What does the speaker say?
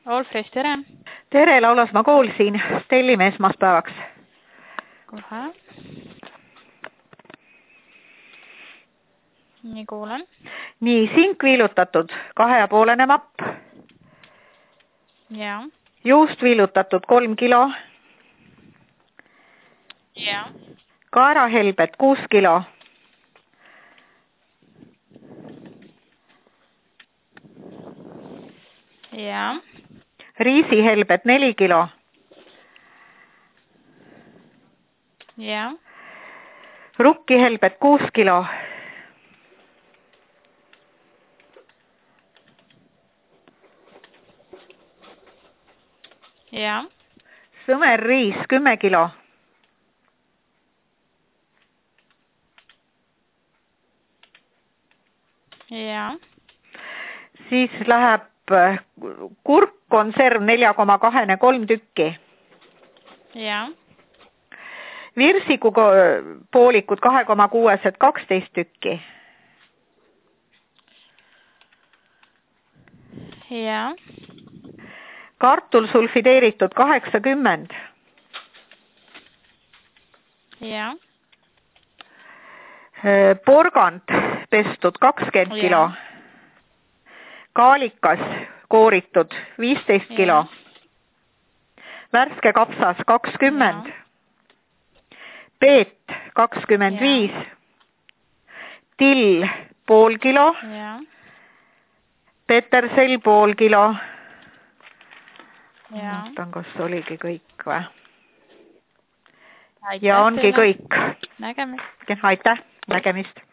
Olfris, tere! Tere, Laulasmaa kool siin. Stellime esmaspäevaks. Kohe. Nii kuulen. Nii, sink viilutatud 2,5 mapp. Ja. Juust viilutatud 3 kilo. Ja. Kaerahelbed 6 kilo. Ja. Riisihelbed 4 kilo. Ja. Rukkihelbed 6 kilo. Ja. Sõmerriis 10 kilo. Ja. Siis läheb kurkkonserv 4,2 3 tükki. Ja. Virsikupoolikud 2,6 12 tükki. Ja. Kartul sulfideeritud 80. Ja. Porgand pestud 20 Ja. kilo. Kaalikas kooritud 15 kilo. Ja. Värske kapsas 20. Ja. Peet 25. Till pool kilo. Ja. Petersell pool kilo. Ja. Mõtlen, kas oligi kõik või? Aitäh Ja ongi teile. kõik. Nägemist. Aitäh, nägemist.